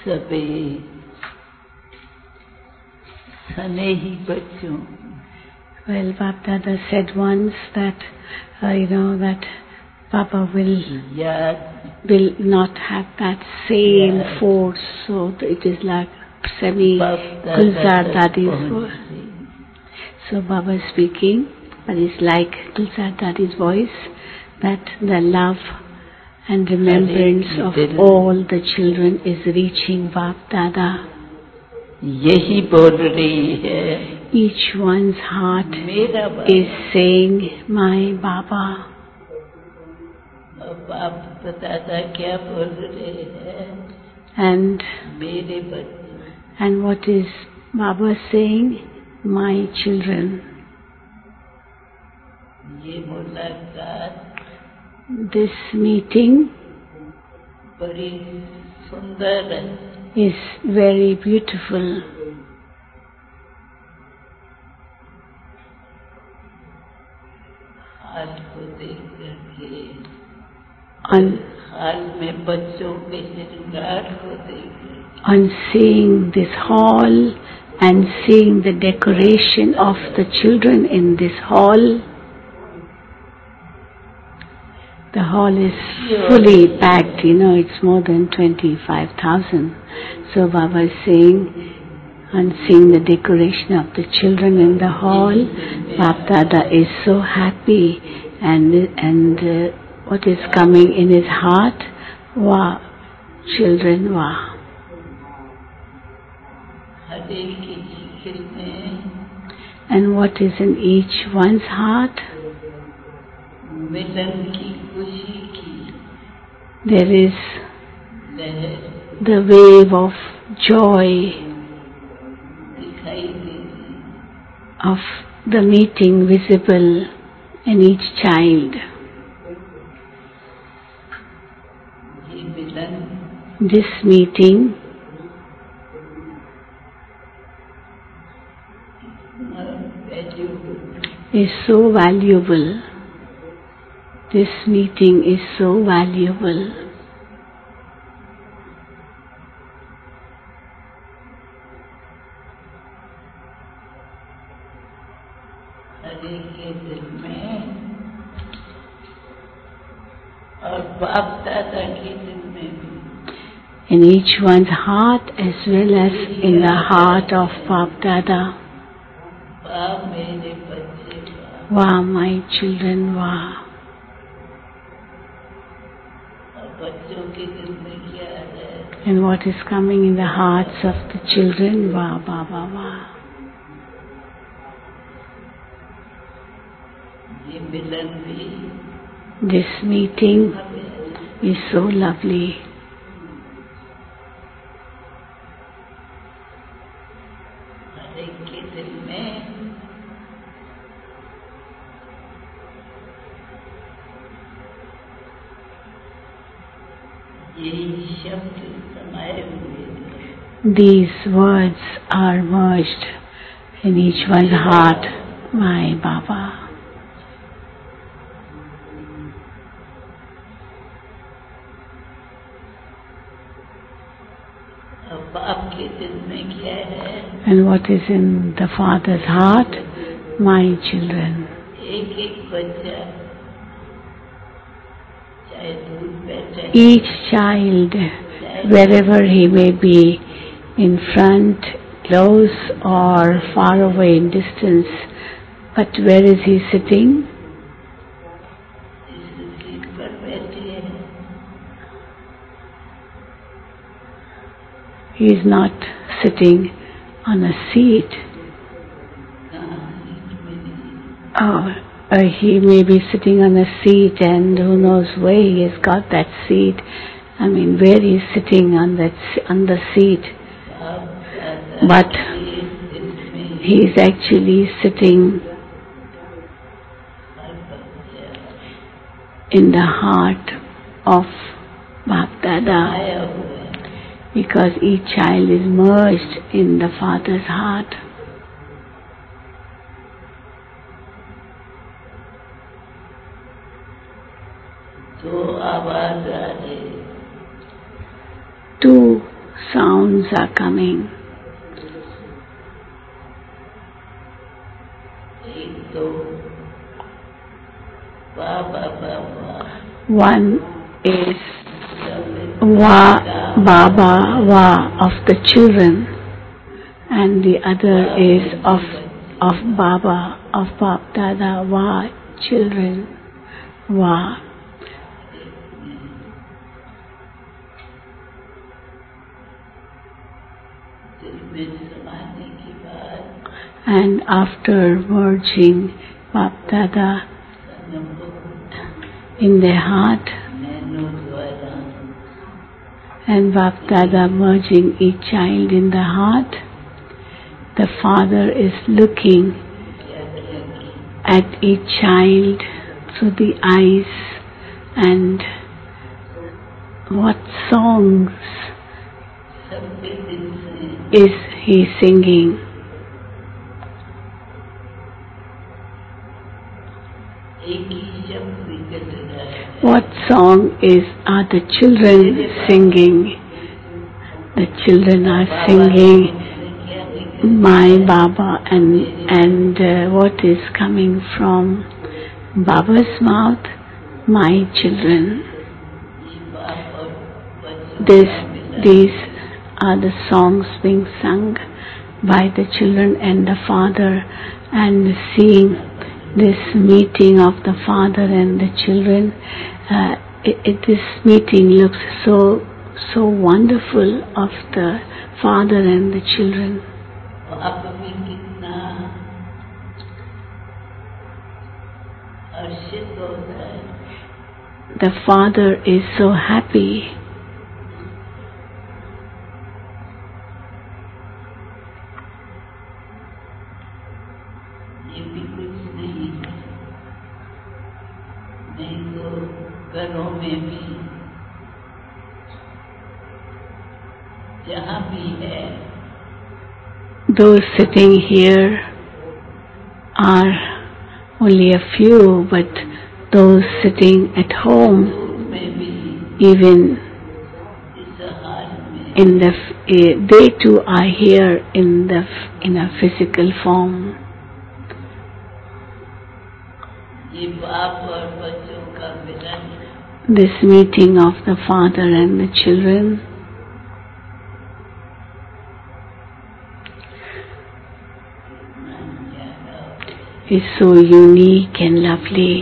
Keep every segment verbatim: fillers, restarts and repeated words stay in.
सभी स्नेही बच्चों. Well, Bap Dada said once that, uh, you know, that Papa will याद will not have that same Yes. force, so it is like semi बाप दादा Gulzar तक Dadi's पहुंच voice. गई. So Baba is speaking, but it's like Gulzar Dadi's voice, that the love and remembrance of all the children is reaching Bap Dada. यही बोल रही है Each one's heart मेरा is saying, my Baba. बाप. बाप दादा क्या बोल रहे हैं? And मेरे बच्चे. and what is Baba saying? My children. ये मुलाकात This meeting बड़ी सुंदर है. is very beautiful. हाल को देख करके On, हाल में बच्चों के श्रृंगार को देख करके on seeing this hall and seeing the decoration of the children in this hall, the hall is fully packed, you know, it's more than twenty-five thousand. So Baba is saying, on seeing the decoration of the children in the hall, Bap Dada is so happy, and and uh, what is coming in his heart? Wow, children, wow. हर एक की जिक्र में And what is in each one's heart? मिलन की खुशी की There is लहर the wave of joy दिखाई दे रही. of the meeting visible in each child. ये मिलन This meeting valuable is so valuable. This meeting is so valuable. हर एक के दिल में और बाप दादा के दिल में भी In each one's heart as well as in the heart of Bap Dada. बाप मेरे बच्चे बाप. Wow, my children, wow. और बच्चों के दिल में क्या है? And what is coming in the hearts of the children? Wow, Baba, wow. ये मिलन भी This meeting is so lovely. हर एक के दिल में यही शब्द समाये हुए हैं. These words are merged in each one's heart, my Baba. और बाप के दिल में क्या है? And what is in the Father's heart? My children. एक एक बच्चा चाहे दूर बैठा है, Each child, wherever he may be, in front, close or far away in distance, but where is he sitting? इस सीट पर बैठे हैं. He is not sitting on a seat. कहाँ सीट मिली? Oh, uh, he may be sitting on a seat, and who knows where he has got that seat. I mean, where he is sitting on that on the seat. बाप दादा But के दिल में he is actually sitting हर बच्चा in the heart of Bap Dada, आया हुआ है. because each child is merged in the Father's heart. तो आवाज आ रही. Two sounds are coming. एक तो वाह वाह वाह वाह, One is Wa Baba Wa of the children, and the other is of of Baba, of Bab Dada Wa children. Wa. दिल में समाने के बाद And after merging Bab Dada संगम को in their heart नैनों द्वारा and Bab Dada merging each child in the heart, the father is looking क्या क्या की at each child through the eyes, and what songs सबके दिल से is he singing? एक ही शब्द निकल रहा है। What song is are the children singing? The children are singing क्या निकल my Baba, and and uh, what is coming from Baba's mouth? My children. ये बाप और बच्चों This, का मिलन। these are the songs being sung by the children and the father, and seeing this meeting of the father and the children. Uh, it, it, this meeting looks so so wonderful of the father and the children. आप भी कितना हर्षित होता है। The father is so happy. ये भी कुछ नहीं है, नहीं तो घरों में भी जहाँ भी है Those sitting here are only a few, but those sitting at home, में भी even इस हाल में in the f- eh, they too are here in the f- in a physical form. ये बाप और बच्चों का मिलन This meeting of the father and the children is so unique and lovely.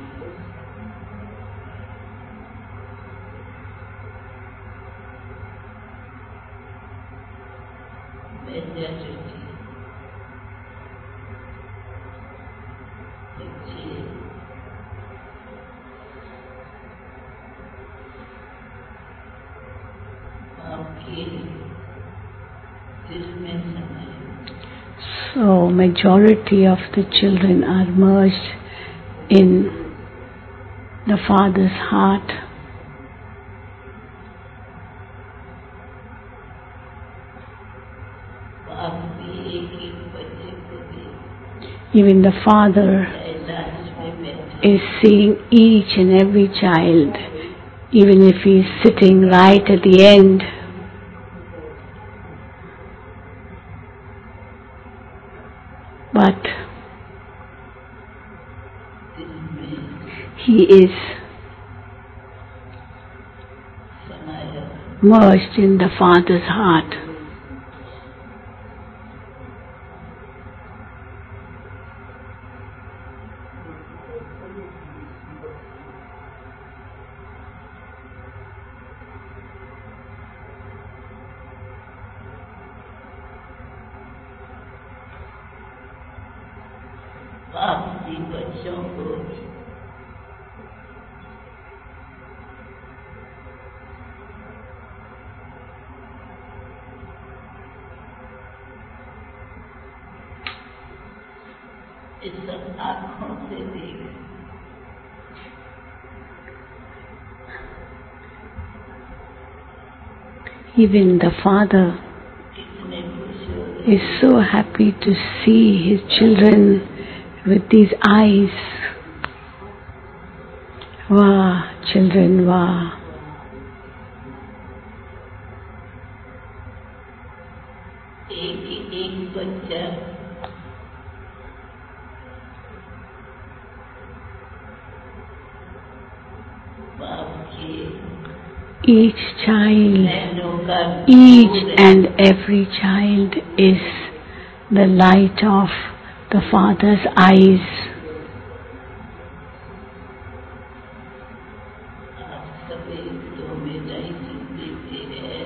So majority of the children are merged in the father's heart. Even the father is seeing each and every child, even if he is sitting right at the end. But he is merged in the father's heart. बाप भी बच्चों को इस सब आँखों से देख Even the father कितने खुश हो रहे is so happy to see his children with these eyes. Wow, children, wow. एक एक बच्चा बाप के each child, नैनों का each नूर है। and every child is the light of the Father's eyes. आप सभी तो मेरा ही देते हैं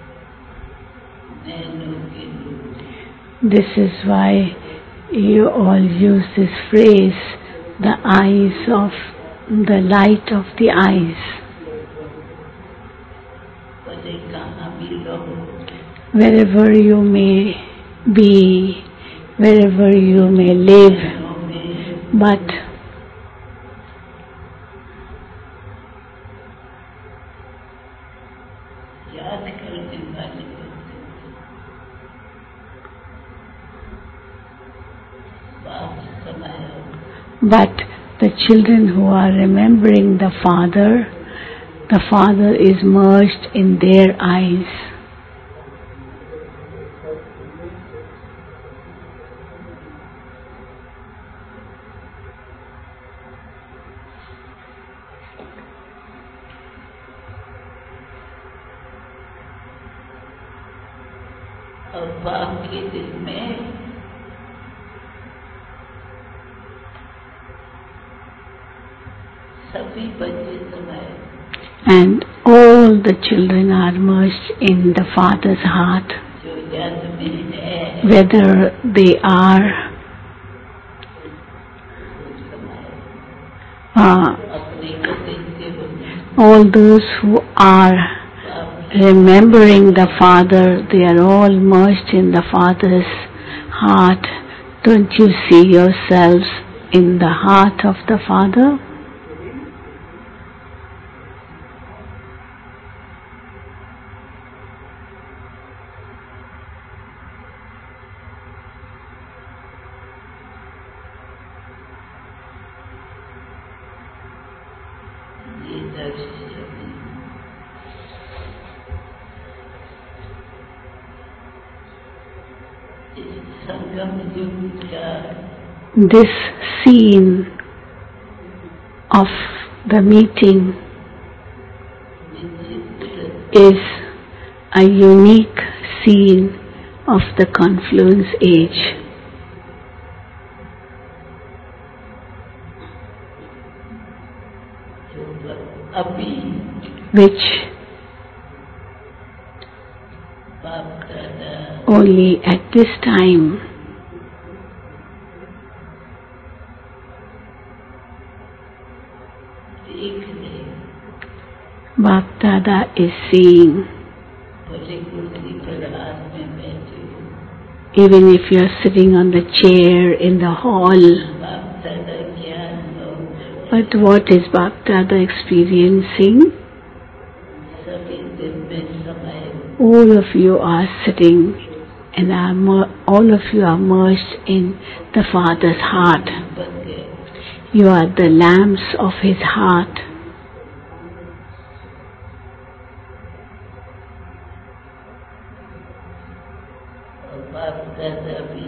नैनों के नूर। This is why you all use this phrase, the eyes of, the light of the eyes. भले कहाँ भी रहो, Wherever you may be, wherever you may live, नैनों में but याद करने वाले होते थे। बाप समाया But the children who are remembering the Father, the Father is merged in their eyes. और बाप के दिल में सभी बच्चे समाये। And all the children are merged in the Father's heart, जो याद में है whether they are वो समाये। uh, अपने को देखते हुए all those who are बाप की remembering the Father, they are all merged in the Father's heart. Don't you see yourselves in the heart of the Father? ये दर्शन इस संगम युग का This scene of the meeting विचित्र is a unique scene of the confluence age, जो अभी which बाप दादा only at this time देख ले, Bap Dada is seeing. भले कुर्सी पर हाथ में बैठे हो, Even if you are sitting on the chair in the hall, बाप दादा ज्ञान हो, but what is Bap Dada experiencing? सभी दिल में समाये All of you are sitting and are mer- all of you are merged in the Father's heart. बन गए। You are the lamps of His heart. और बाप दादा भी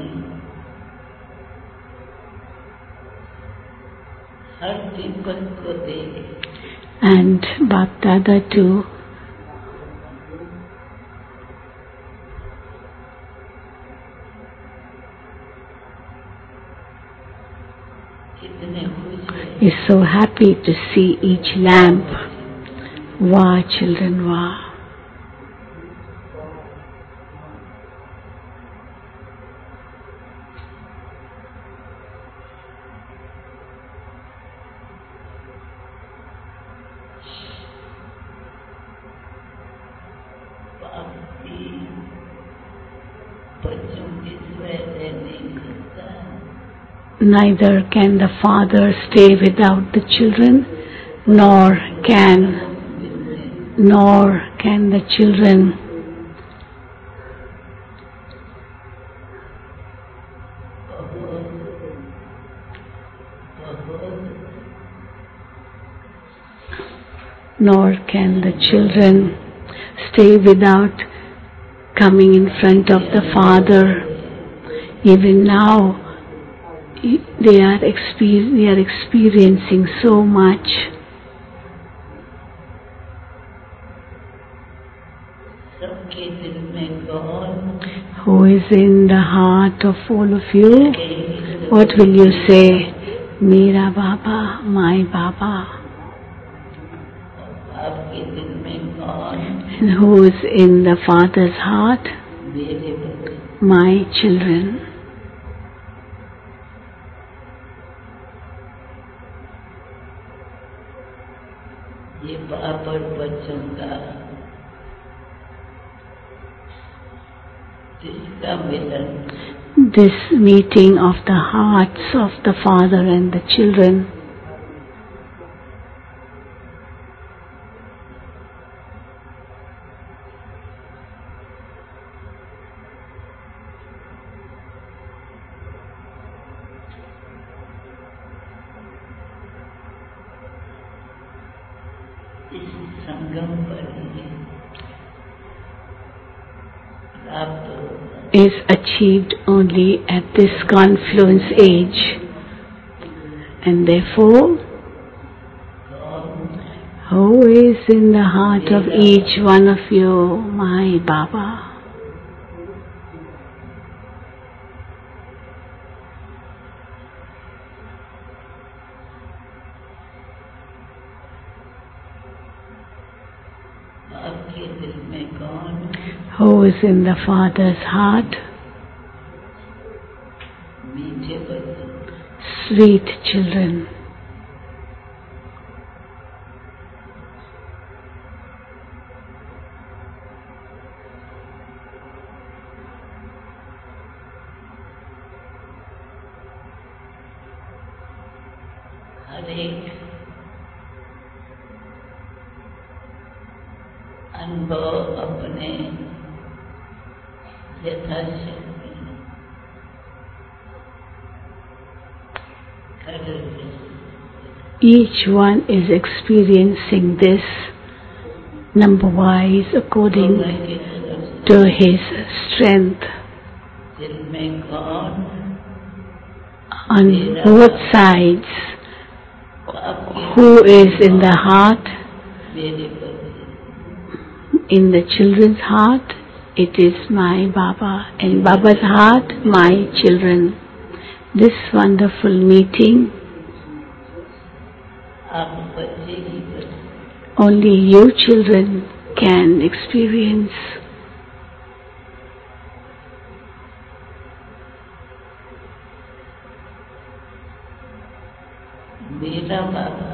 हर दीपक को देखे, And Bap Dada too इतने खुश है। is so happy to see each lamp. Wow, children, wow. बाप भी बच्चों के सिवाय रह नहीं सकता। Neither can the Father stay without the children, nor can nor can the children nor can the children stay without coming in front of the Father. Even now, they are, exper- they are experiencing so much. Who is in the heart of all of you? What will you say? Mera Baba, my Baba. And who is in the Father's heart? My children. This meeting of the hearts of the Father and the children is achieved only at this confluence age, and therefore who is in the heart of each one of you? My Baba. Who is in the Father's heart? Sweet children. अनुभव अपने यथाशक्ति कर Each one is experiencing this number-wise according to his strength. On both sides, who is in the heart? In the children's heart, it is my Baba. In Baba's heart, my children. This wonderful meeting, only you children can experience. मेरा बाबा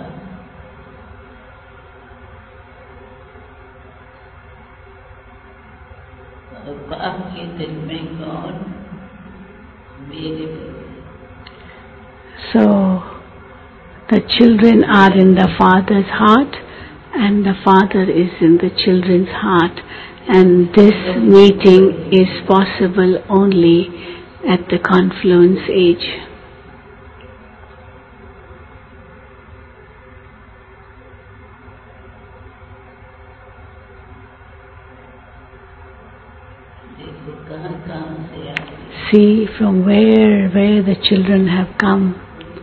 बाप के दिल में कौन? मेरे बाबा. So the children are in the Father's heart and the Father is in the children's heart, and this meeting is possible only at the confluence age. See from where, where the children have come.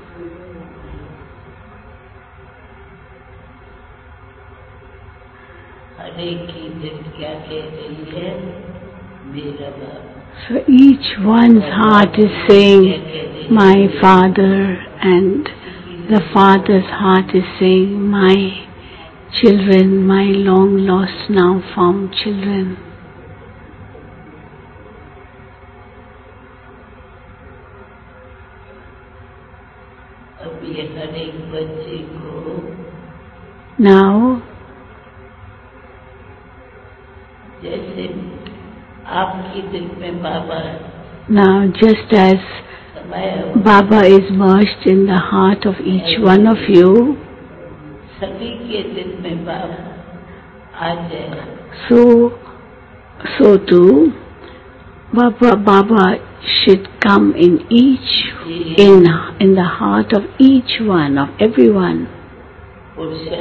So each one's heart is saying, my Father, and the Father's heart is saying, my children, my long lost now found children. Now, now just as Baba is merged in the heart of each one of you, so, so too, Baba, Baba should come in each, in, in the heart of each one, of everyone.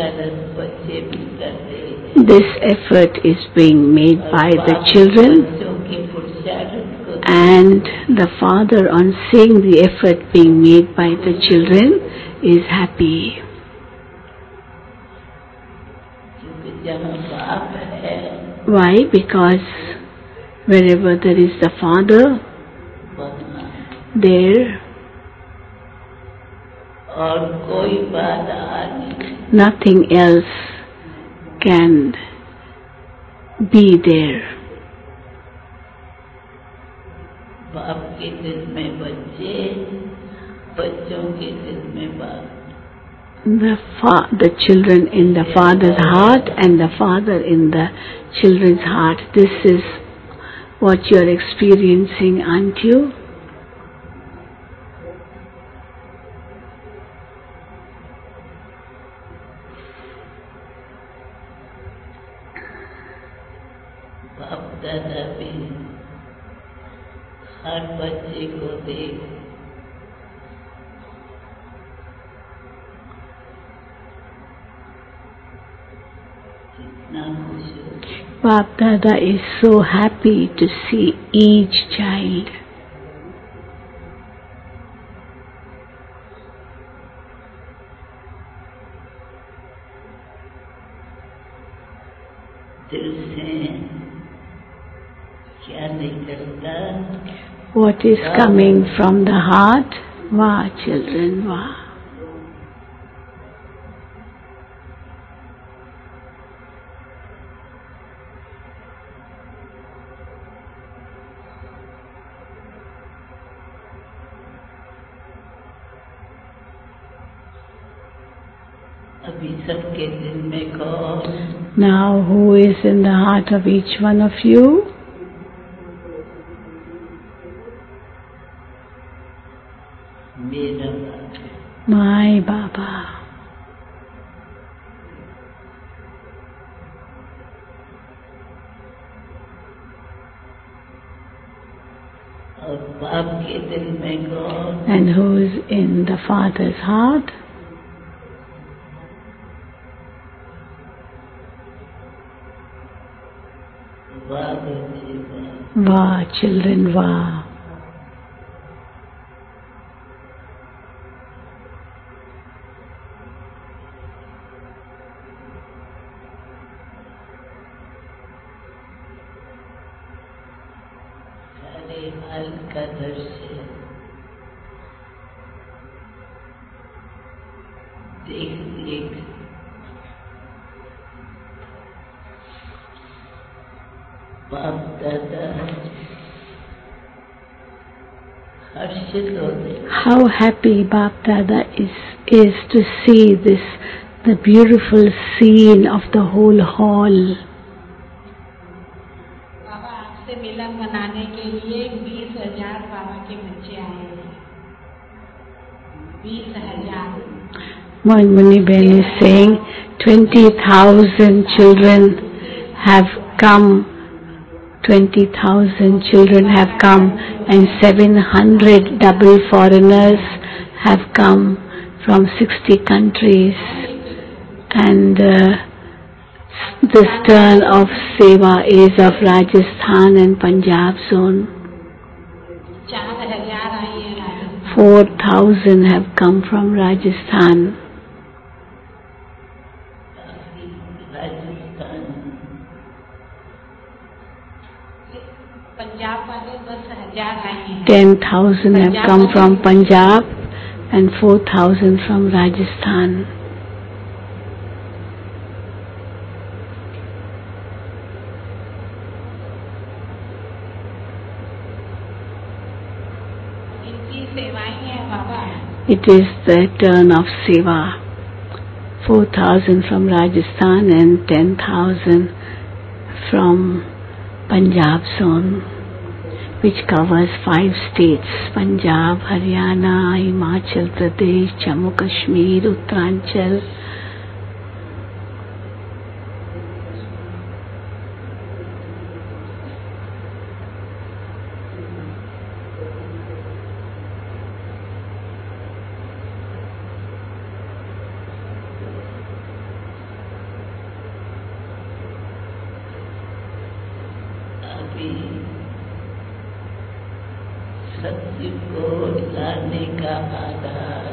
This effort is being made by the children, And the father, on seeing the effort being made by the children, is happy. Why? Because wherever there is the father, there nothing else can be there. बाप के दिल में बच्चे, बच्चों के दिल में बाप. The fa- the children in the father's heart and the father in the children's heart. This is what you are experiencing, aren't you? बाप दादा भी हर बच्चे को देख कितना खुश हो. Bap Dada is so happy to see each child. दिल से क्या निकलता. What is coming from the heart? Vah, children, vah. अभी सबके दिल में कौन. Now, who is in the heart of each one of you? मेरा बाबा. My Baba. और बाप के दिल में कौन. And who is in the father's heart? वाह बच्चे वाह. Vah, children, vah. सारे हाल का दृश्य देख देख बाप दादा हर्षित होते. How happy Bap Dada is, is to see this, the beautiful scene of the whole hall. बाबा आपसे मिलन मनाने के लिए बीस हजार बाबा के बच्चे आए हैं. बीस हजार. Mohan Muni Ben is saying twenty thousand children have come, twenty thousand children have come, and seven hundred double foreigners have come from sixty countries. And uh, this turn of Seva is of Rajasthan and Punjab zone. चार हजार आई है Rajasthan. four thousand have come from Rajasthan. Rajasthan Punjab वाले दस हजार आए हैं. ten thousand have come from Punjab and four thousand from Rajasthan. इनकी सेवाएं हैं बाबा. It is the turn of Seva. four thousand from Rajasthan and ten thousand from Punjab zone, which covers five states: Punjab, Haryana, Himachal Pradesh, Jammu Kashmir, Uttaranchal. अभी सत्य को लाने का आधार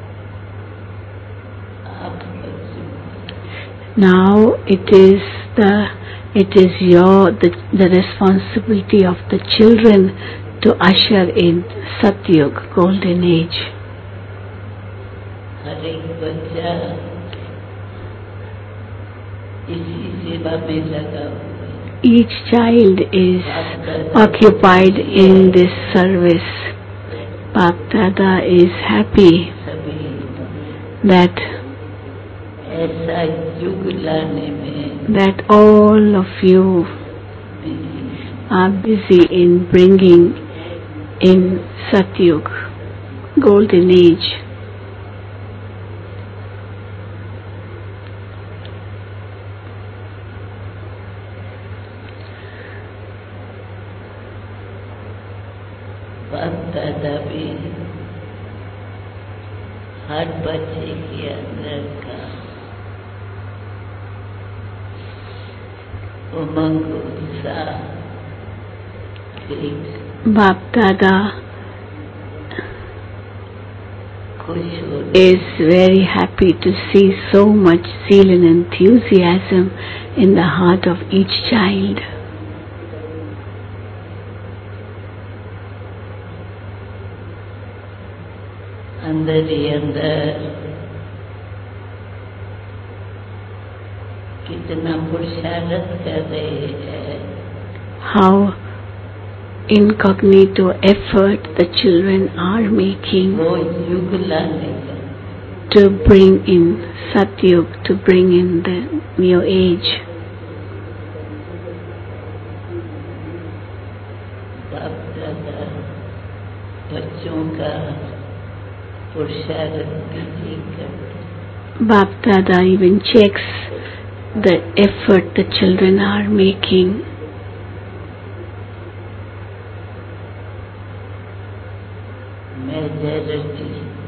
आप बच्चों। Now it is the it is your the, the responsibility of the children to usher in Satyug, golden age. हर एक बच्चा इसी सेवा में लगा हुआ है। Each child is occupied in this service. Bap Dada is happy that ऐसा युग लाने में that all of you are busy in bringing in Satyug, golden age. बाप दादा भी हर बच्चे के अंदर का उमंग उत्साह देख Bap Dada खुश हो is very happy to see so much zeal and enthusiasm in the heart of each child. अंदर ही अंदर कितना पुरुषार्थ कर रहे हैं। How incognito effort the children are making वो युग लाने का to bring in Satyug, to bring in the new age. बाप दादा बच्चों का पुरुषार्थ भी ठीक करते। Bap Dada even checks the effort the children are making. Majority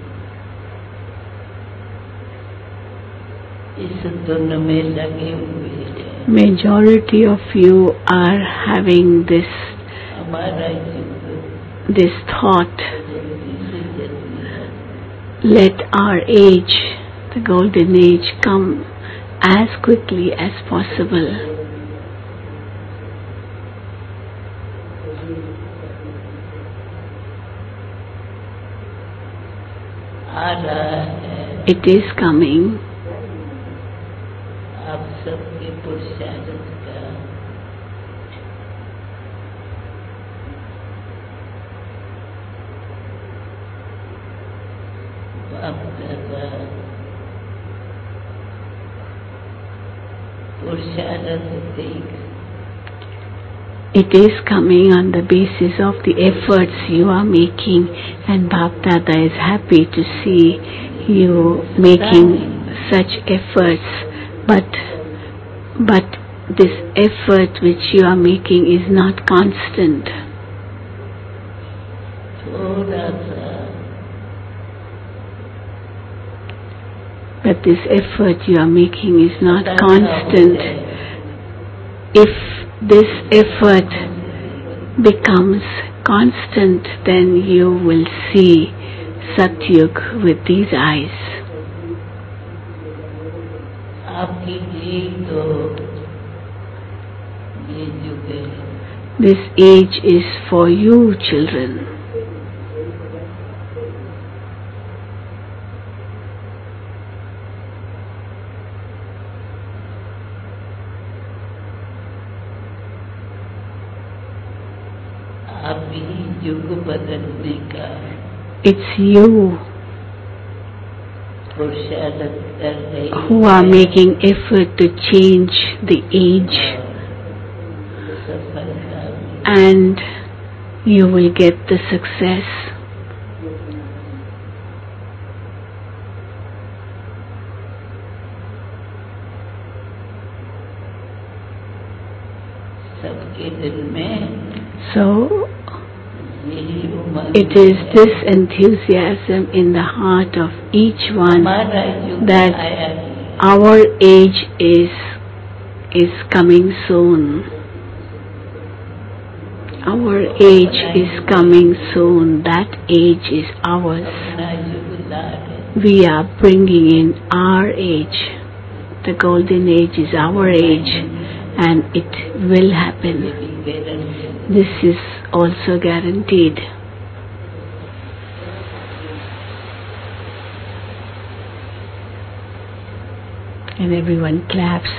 इस धुन में लगे हुए हैं। Majority of you are having this हमारा युग this thought. जल्दी से जल्दी है। Let our age, the golden age, come as quickly as possible. आ रहा है। It is coming. आप सबके पुरुषार्थ का बाप दादा पुरुषार्थ देख It is coming on the basis of the efforts you are making, and Bap Dada is happy to see you making such efforts. But, but this effort which you are making is not constant. थोड़ा सा But this effort you are making is not constant. If this effort becomes constant, then you will see Satyug with these eyes. आपके लिए तो ये युग है। This age is for you, children. आप ही युग बदलने का It's you पुरुषार्थ कर रहे who are making effort to change the age, सफलता में and you will get the success. सबके दिल में So यही उमंग it is this enthusiasm in the heart of each one हमारा युग that आया है। our age is is coming soon. our age is coming soon. That age is ours. अपना युग ला रहे We are bringing in our age. The golden age is our age, and it will happen. Guarantee This is also guaranteed. And everyone claps.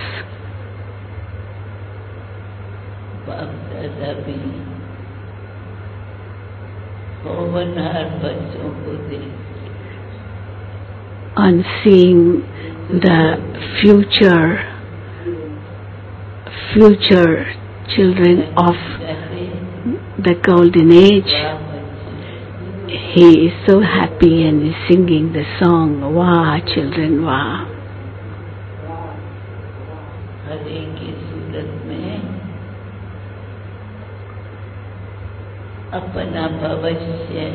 बाप दादा भी होनहार बच्चों को देख On seeing the future, future children of कहते the golden age, वाह बच्चे he is so happy and is singing the song, Wah, children, Wah. हरे की सूरत में अपना भविष्य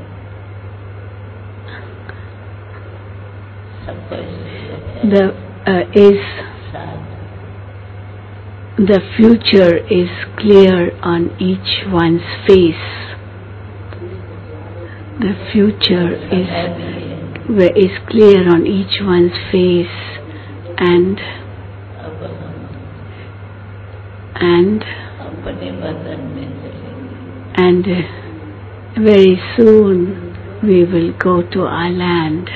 स्पष्ट है The uh, is साथ the future is clear on each one's face. The future is है भी है where is clear on each one's face, and अब हम and अपने वतन में चलेंगे and uh, very soon we will go to our land.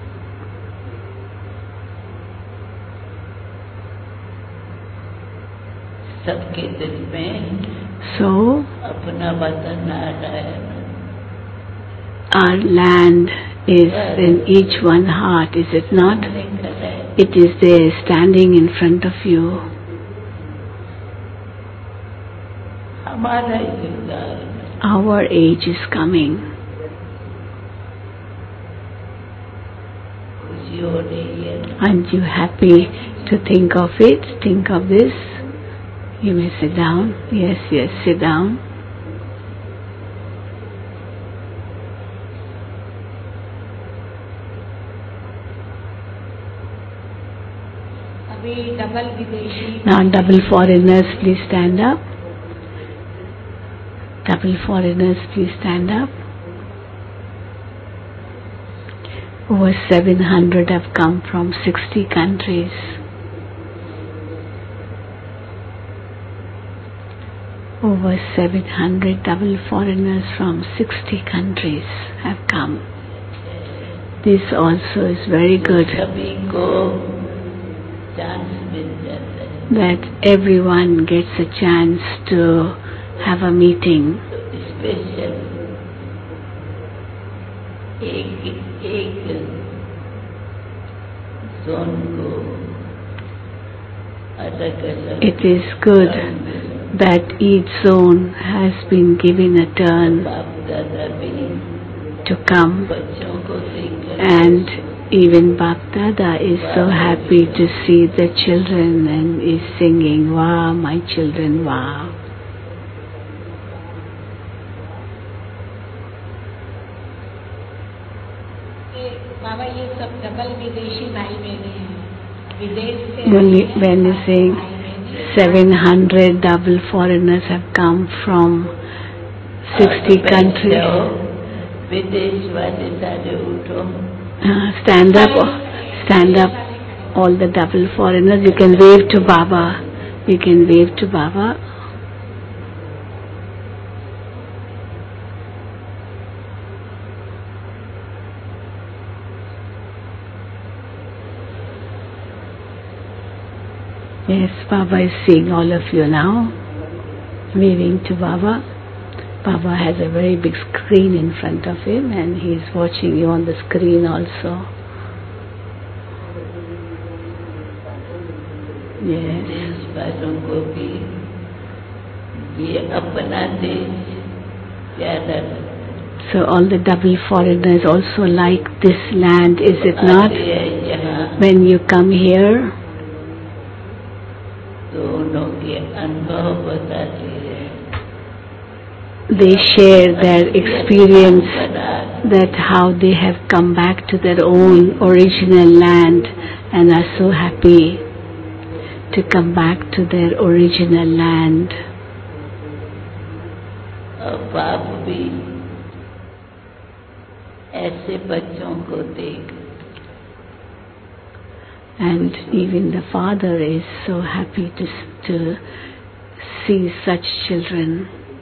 सबके दिल में So अपना वतन आ रहा है our land is in each one heart, is it not? निकल है It is there standing in front of you. हमारा युग आ रहा है Our age is coming. खुशी हो रही है Aren't you happy to think of it? Think of this. You may sit down. Yes, yes, sit down. अभी डबल विदेशी Now double foreigners, please stand up. Double foreigners, please stand up. Over seven hundred have come from sixty countries. Over seven hundred double foreigners from sixty countries have come. This also is very good, सभी को chance मिल जाता है that everyone gets a chance to have a meeting. तो special एक एक zone को अलग अलग It is good that each zone has been given a turn बाप दादा भी to come, बच्चों को देखकर and even Bhaktada is so happy to see the children and is singing, Wow, my children, wow. ये बाबा ये सब डबल विदेशी भाई बहने हैं विदेश से When, आए you- हैं, when you सारे saying भाई बहने seven hundred double foreigners have come from sixty countries. विदेश वाले सारे उठो Uh, stand up, stand up, all the double foreigners. You can wave to Baba. You can wave to Baba. Yes, Baba is seeing all of you now, waving to Baba. Baba has a very big screen in front of him, and he is watching you on the screen also. Yes. देश वालों को भी ये अपना देश प्यारा लगता है So all the double foreigners also like this land, is it not? आते हैं यहाँ When you come here, तो उनके अनुभव बताते हैं they share their experience, that how they have come back to their own original land and are so happy to come back to their original land. और बाप भी ऐसे बच्चों को देख, and even the father is so happy to to see such children.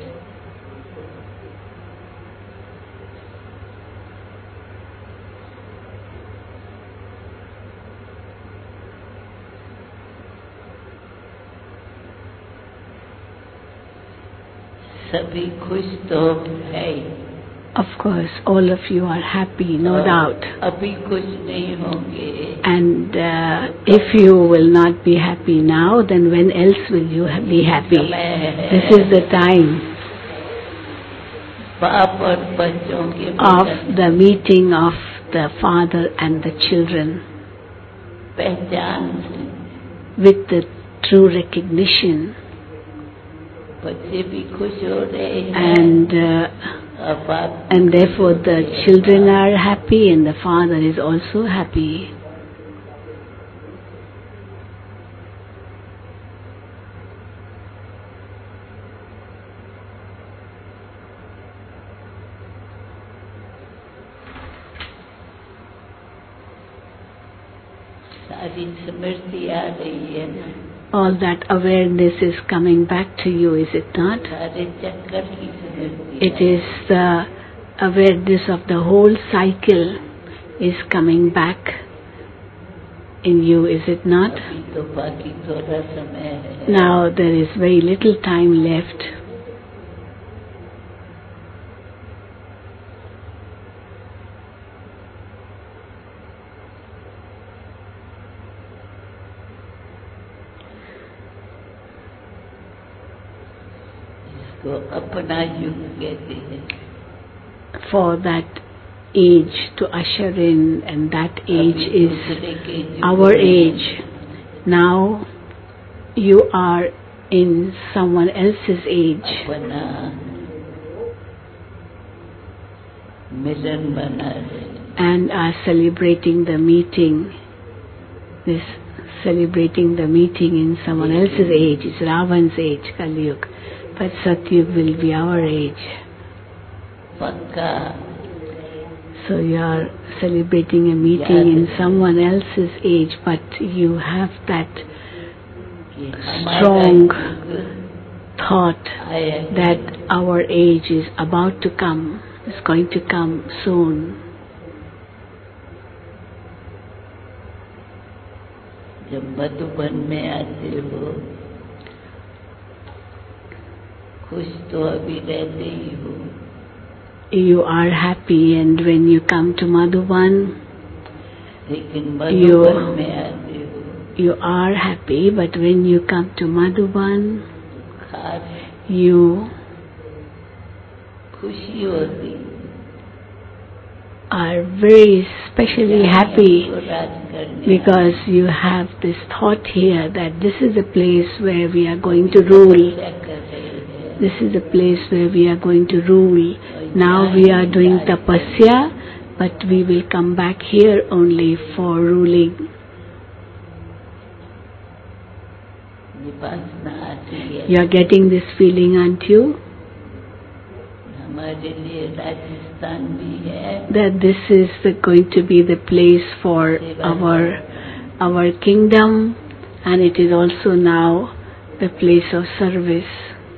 सभी खुश तो है। Of course, all of you are happy, no doubt. अभी खुश नहीं होंगे। And uh, if you will not be happy now, then when else will you be happy? This is the time बाप और बच्चों के of the meeting of the father and the children पहचान with the true recognition. बच्चे भी खुश हो रहे हैं And uh, और बाप and therefore the children are happy and the father is also happy. सारी स्मृति आ रही है ना, All that awareness is coming back to you, is it not? सारे चक्कर की स्मृति। It is the awareness of the whole cycle is coming back in you, is it not? अभी तो बाकी थोड़ा समय है। Now there is very little time left. इसको अपना युग कहते हैं। For that age to usher in, and that age अभी is दूसरे के युग our में age. Now you are in someone else's age अपना मिलन बना रहे and are celebrating the meeting. This celebrating the meeting in someone else's age is Ravan's age, Kali Yuga. But Satyug will be our age. पक्का। So you are celebrating a meeting in someone else's age, but you have that कि हमारा strong युग thought आया that our age is about to come, is going to come soon. जब मधुबन में आते हो खुश तो अभी रहते ही हो, You are happy, and when you come to Madhuban, लेकिन मधुबन में आते हो you are happy, but when you come to Madhuban, खास you खुशी होती are very specially happy को राज करने because you have this thought here that this is a place where we are going to rule. क्या कर रहे हैं। This is a place where we are going to rule. Now we are doing tapasya, but we will come back here only for ruling. Vipassana आती है। You are getting this feeling, aren't you? हमारे लिए राजस्थान भी है, That this is the, going to be the place for our our kingdom, and it is also now the place of service.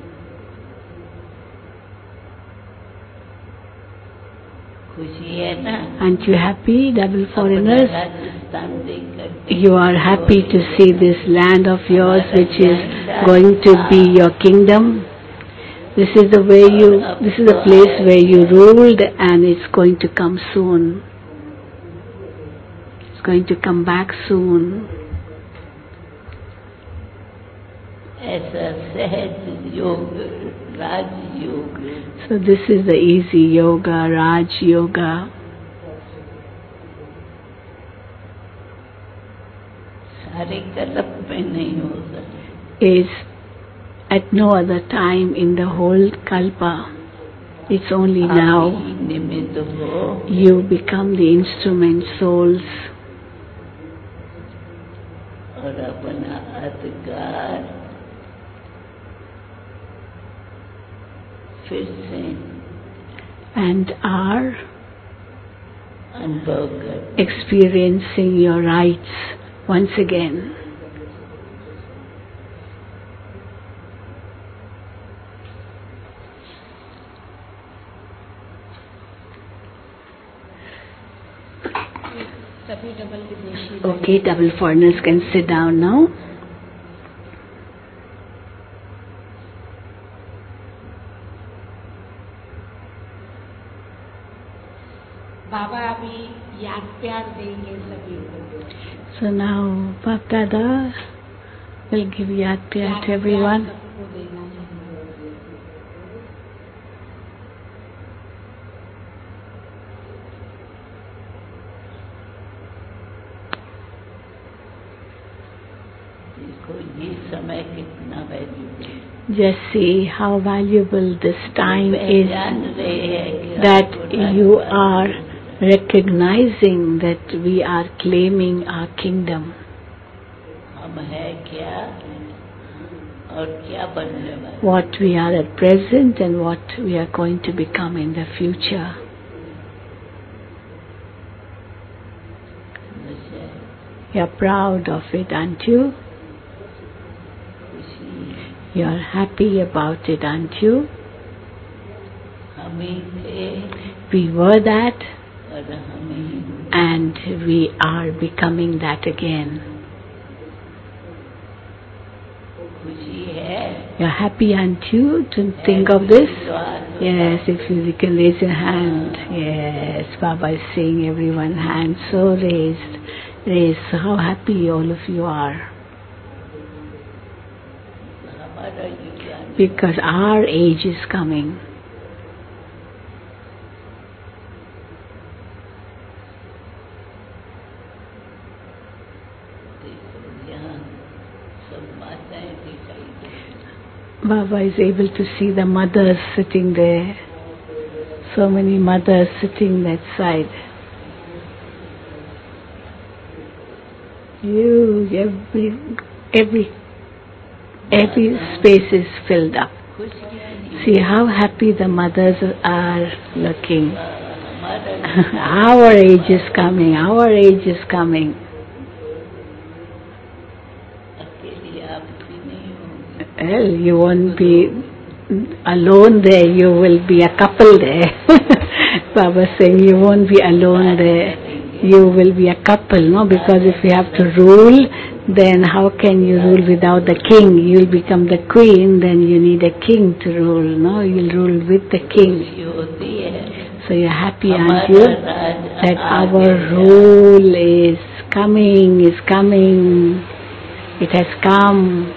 खुशी है ना। Aren't you happy, double अपना foreigners? Rajasthan देख करके You are happy to see this land of yours which is going to be your kingdom. This is the way you, this is the place where you ruled, and it's going to come soon. It's going to come back soon. ऐसा सहज योग, राज योग, So this is the easy yoga, Raj Yoga. सारे कल्प में नहीं होगा। Is at no other time in the whole kalpa. It's only आप now ही निमित्त हो you become the instrument souls, और अपना अधिकार फिर से and are अनुभव कर experiencing your rights once again. सभी डबल विदेशी Okay, double foreigners can sit down now. बाबा अभी याद प्यार देंगे सभी को। So now Bap Dada will give Yad Pyar याद to प्यार everyone. सबको देना है। देखो ये समय कितना वैल्यूबल है। Just see how valuable this time is, जान रहे हैं कि that हमको you राज्य are recognizing that we are claiming our kingdom. हम है क्या और क्या बनने वाले। What we are at present and what we are going to become in the future. You're proud of it, aren't you? You're happy about it, aren't you? हम ही थे We were that और हम ही and we are becoming that again. खुशी है। You're happy, aren't you, to think of this? Yes, if you can raise your hand. Yes, Baba is saying everyone hand so raised. Raised. How happy all of you are. हमारा युग Because our age is coming. यहाँ सब माताएं दिखाई देती। Baba is able to see the mothers sitting there. So many mothers sitting that side. You, every, every, every space is filled up. खुश कितनी See how happy the mothers are looking. हमारा Our age is coming, our age is coming. अकेली आप भी नहीं होंगे। Well, you won't be alone there, you will be a couple there. Baba saying you won't be alone there, you will be a couple, no? Because if you have to rule, then how can you rule without the king? You'll become the queen, then you need a king to rule, no? You'll rule with the king. खुशी होती है So you're happy, aren't हमारा you? Raj That uh our गया। rule is coming, is coming. It has come.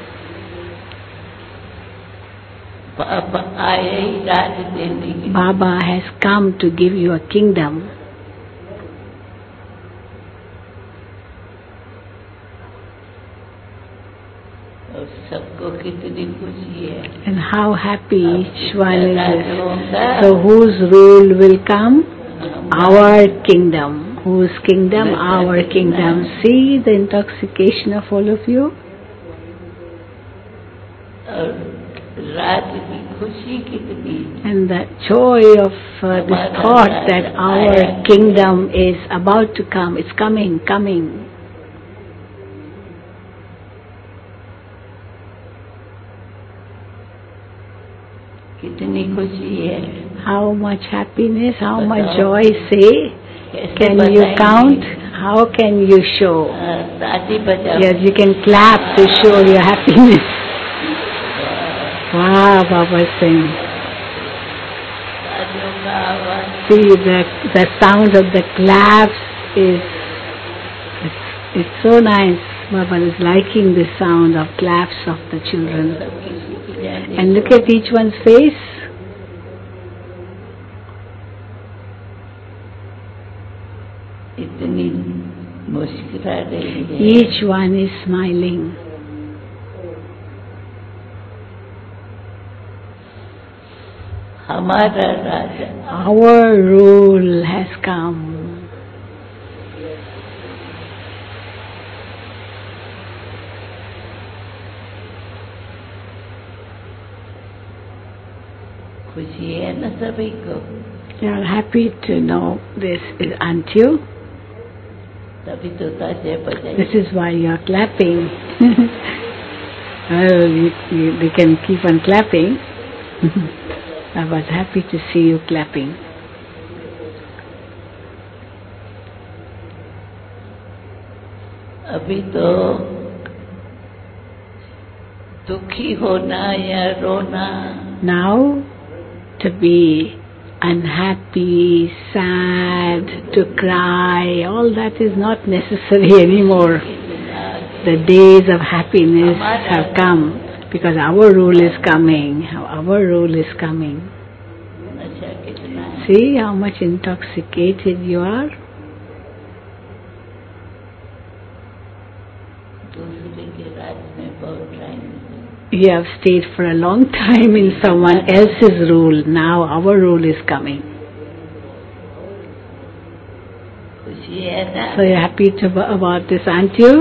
पापा आए ही राज देने के Baba has come to give you a kingdom. और सबको कितनी खुशी है। And how happy each one Raj is. होगा So whose rule will come? Our kingdom. Whose kingdom? Our kingdom. See the intoxication of all of you? और राज की खुशी कितनी And the joy of uh, this thought that our kingdom is about to come. It's coming, coming. कितनी खुशी है। How much happiness, how much बताओ। joy. Say, कैसे can you बताएंगे? count? How can you show? हाँ, ताली बजाओ। Yes, you can clap to show your happiness. Wow, Baba is saying. तालियों का आवाज See, the, the sound of the claps is, it's, it's so nice. Baba is liking the sound of claps of the children. सब किसी की जाने And look at each one's face. इतनी मुस्कुरा रही है। Each one is smiling. हमारा राजा Our rule has come. खुशी है ना सभी को. You are happy to know this, aren't you? तभी तो ताजे बजाई. This is why you are clapping. Well, you, you, we can keep on clapping. I was happy to see you clapping. अभी तो दुखी होना या रोना. Now, to be unhappy, sad, to cry, all that is not necessary anymore. The days of happiness have come because our rule is coming. Our rule is coming. नशा कितना है. See how much intoxicated you are? दूसरे के राज में बहुत time. You have stayed for a long time in someone else's rule. Now our rule is coming. खुशी है ना. So you're happy to, about this, aren't you?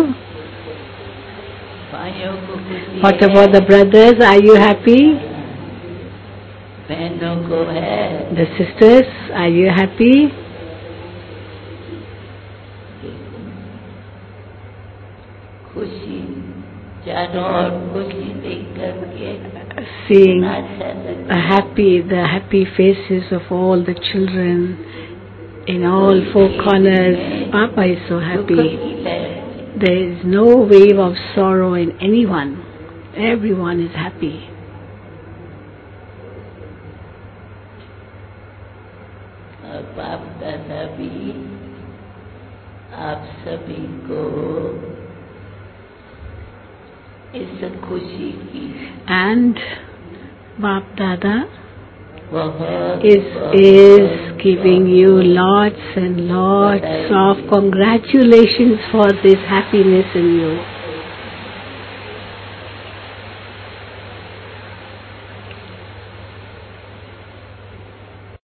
भाइयों को खुशी What है. about the brothers? Are you happy? बहनों को है. The sisters, are you happy? खुशी चारों ओर खुशी देख करके Seeing अच्छा लगता a happy, the happy faces of all the children in all four corners. Papa is so happy. There is no wave of sorrow in anyone. Everyone is happy. और बाप दादा भी आप सभी को इस खुशी की And Bap Dada बहुत is is giving you lots and lots of congratulations for this happiness in you.